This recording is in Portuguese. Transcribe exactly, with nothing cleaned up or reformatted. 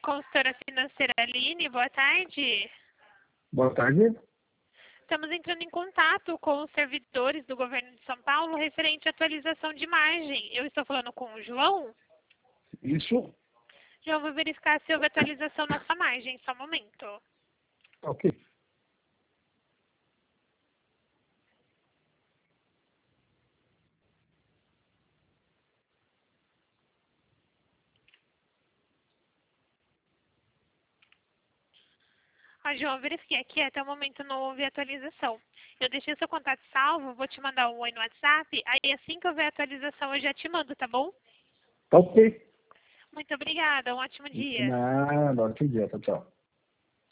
consultora financeira Aline, boa tarde. Boa tarde. Estamos entrando em contato com os servidores do governo de São Paulo referente à atualização de margem. Eu estou falando com o João. Isso? João, vou verificar se houve atualização na sua margem, só um momento. Ok. Ah, João, verifiquei aqui, até o momento não houve atualização. Eu deixei seu contato salvo, vou te mandar um oi no WhatsApp, aí assim que houver atualização eu já te mando, tá bom? Ok. Muito obrigada, um ótimo dia. Nada, ótimo dia. Tchau, tchau.